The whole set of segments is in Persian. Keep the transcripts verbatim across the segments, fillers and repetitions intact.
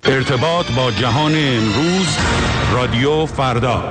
ارتباط با جهان امروز، رادیو فردا.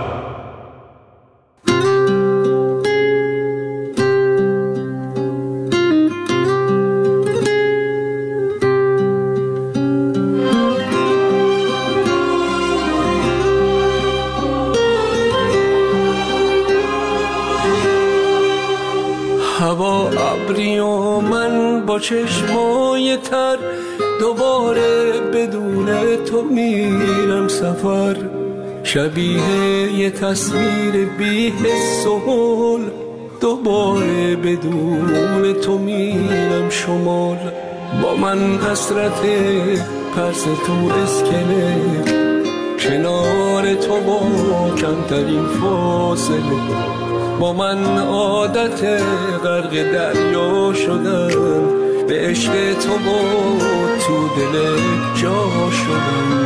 هوا ابری و من با چشمای تر، دوباره بدون تو میرم سفر. شبیه یه تصویر بی حس و حال، دوباره بدون تو میرم شمال. با من حسرت پرس تو اسکله، کنار تو با کمترین فاصله. با من عادت غرق دریا شدم، به عشق تو با تو دل جا شدم.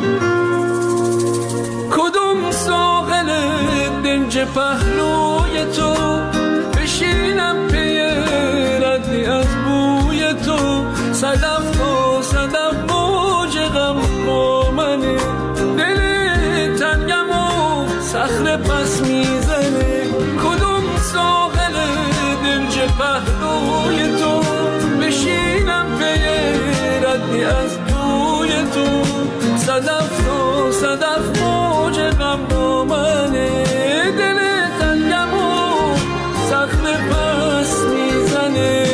کدوم ساحل دنج پهلوی تو، بشینم پی ردی از بوی تو. صدف تا صدف موج غم با منه، دل تنگم و صخره پس میزنه. کدوم ساحل دنج پهلوی تو، بشینم پی ردی از بوی تو. صدف تا صدف موج غم با منه، دل تنگم و صخره پس میزنه.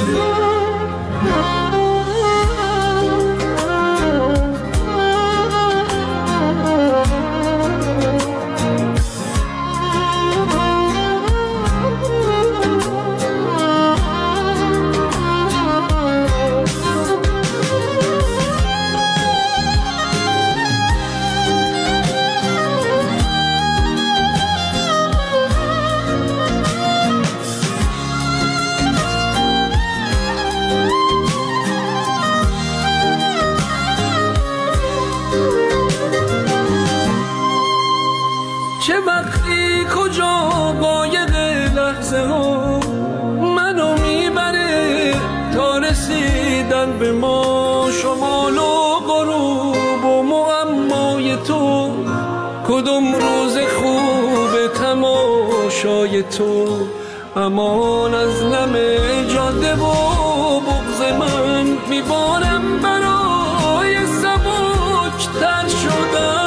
چه وقتی کجا قایق لحظه ها منو میبره تا رسیدن به ما. شمال و غروب و معمای تو، کدوم روز خوب تماشای تو. امان از نم جاده و بغض من، میبارم برای سبک تر شدم.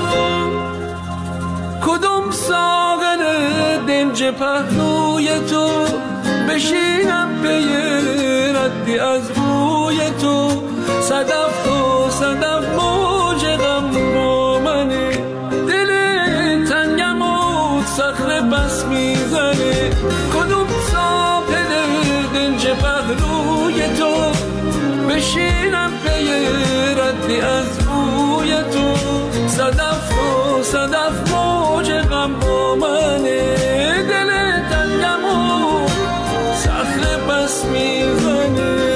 کدوم ساغر دنج پهلوی تو، بشینم پی ردی از بوی تو. صدف تا صدف موج غم با منه، دل تنگم و صخره بس میزنه. کدوم ساغر دنج پهلوی تو، بشینم پی ردی از بوی تو. صدف تا صدف موج غم با منه، دل تنگم و صخره بس میزنه.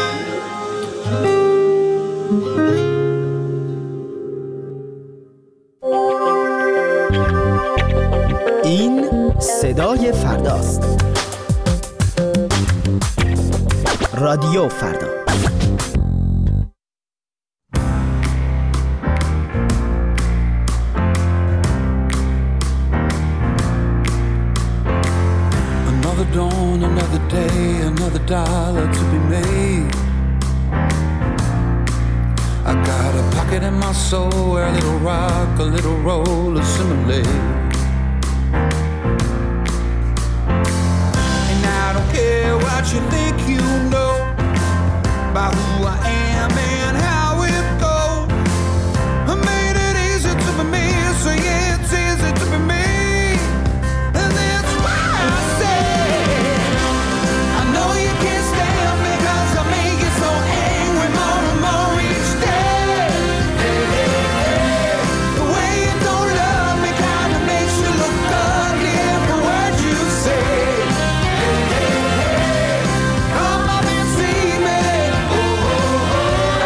این صدای فرداست. رادیو فردا. Dawn, another day, another dollar to be made. I got a pocket in my soul where a little rock, a little roll assimilate. And I don't care what you think you know about who I am and how it goes. I made it easy to be me, so yeah, it's easy to be me. Oh,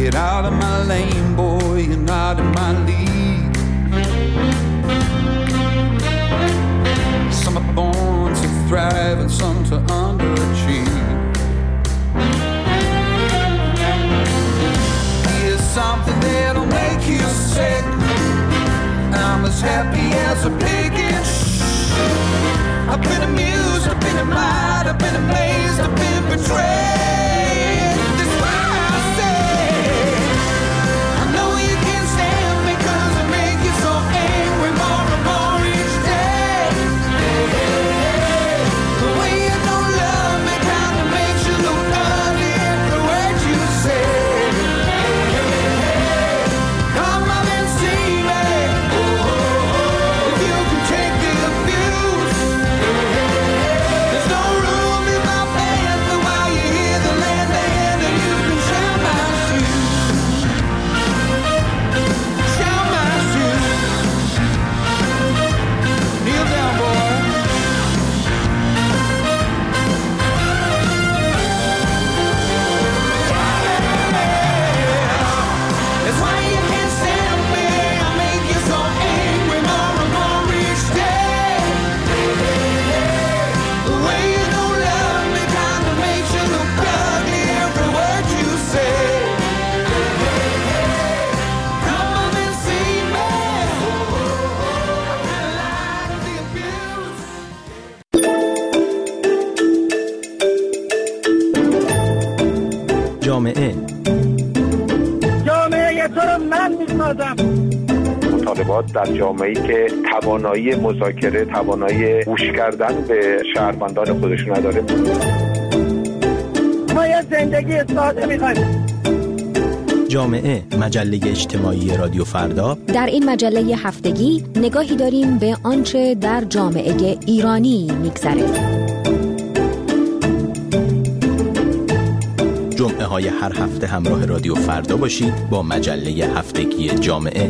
Get out of my lane, boy, you're not in my league. Some are born to thrive and some to underachieve. Here's something that'll make you sick. I'm as happy as a pig in shh. I've been amused, I've been admired, I've been amazed, I've been betrayed. That's why I say I know you can't stand me, 'cause I make you so angry more and more each day. The way you don't love me kinda makes you look ugly every word you say. Come on and see me. If you can take the abuse, there's no room in my band for while you hear the land band, and you can share my shoes. Share my shoes. Kneel down, boy. That's why you can't stand me. I make you so angry more and more each day. The way you don't love me kinda makes you look ugly every word you say. Come on and see me. I kinda like the abuse. جامعه جامعه تو رو من میسازم. مطالبات در جامعه‌ای که توانایی مذاکره، توانایی گوش کردن به شهروندان خودش نداره. ما یه زندگی ساده میخوایم. جامعه مجله اجتماعی رادیو فردا. در این مجله هفتگی نگاهی داریم به آنچه در جامعه ایرانی میگذره. جمعه های هر هفته همراه رادیو فردا باشید با مجله هفتگی جامعه.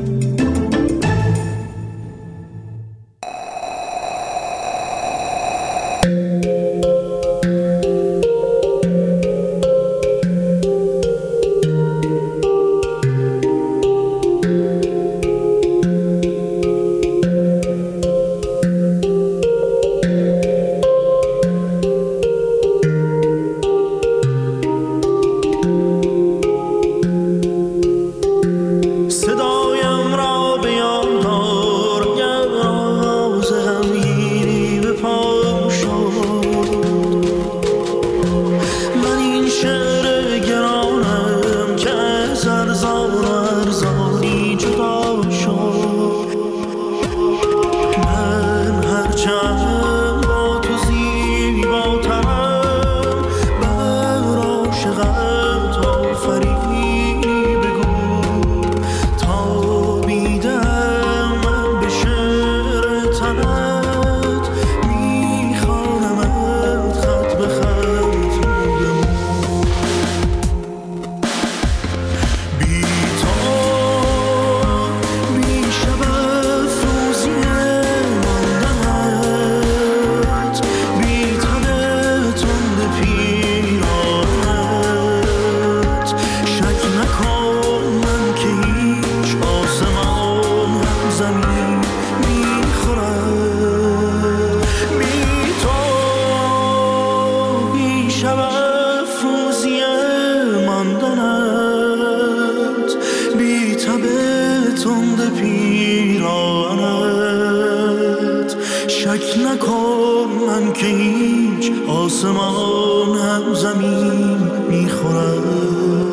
صدایم را به یاد آر، گر راز غمگینی به پا شد. من این شعر گرانم که از ارزان و ارزانی جدا شد. من هرچند با تو زیباترم، بر عاشقم تا فریبی بگو. تابیدم من به شعر تنت، میخوانمت خط به خط بمون. بی تو بی شب افروزی ماندنت، بی تن تند پیرانت. شک نکن من که هیچ آسمان هم زمین میخورد. بی تو بی شب افروزی ماندنت، بی تب تند پیرانت. شک نکن من که هیچ آسمان هم زمین میخورد.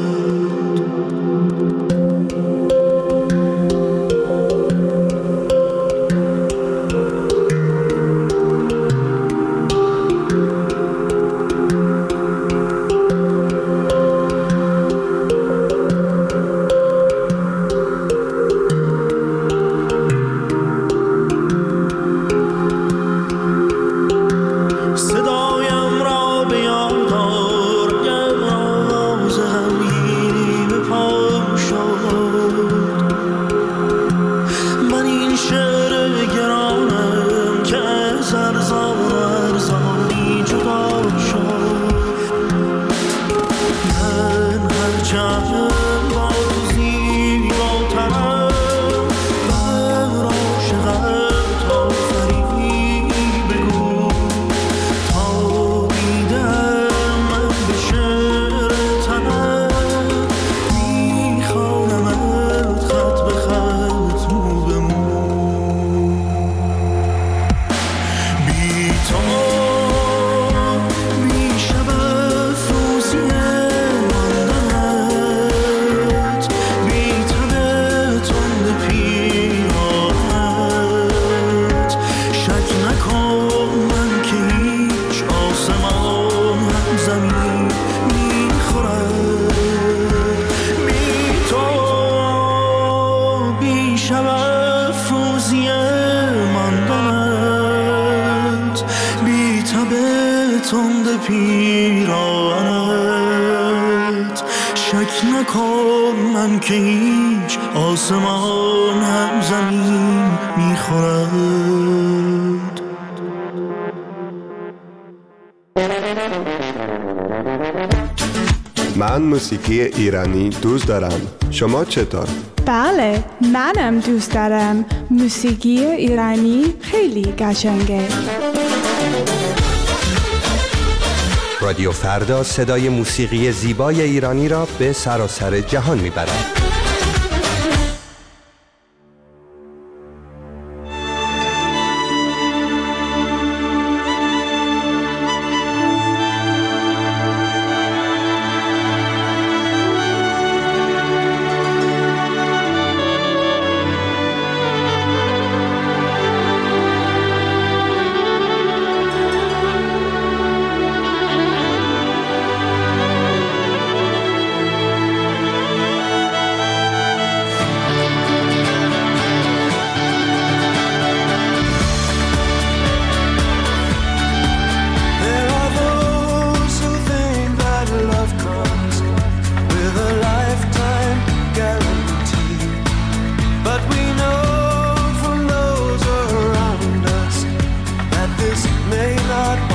صدایم را به یاد آر، گر راز غمگینی به پا شد. من این شعر گرانم که از ارزان و ارزانی جدا شد. من هرچند با شک نکن من که هیچ آسمان هم زمین میخورد. من موسیقی ایرانی دوست دارم. شما چطور؟ بله، منم دوست دارم. موسیقی ایرانی خیلی قشنگه. رادیو فردا صدای موسیقی زیبای ایرانی را به سراسر جهان میبرد.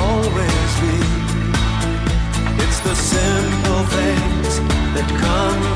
Simple things that come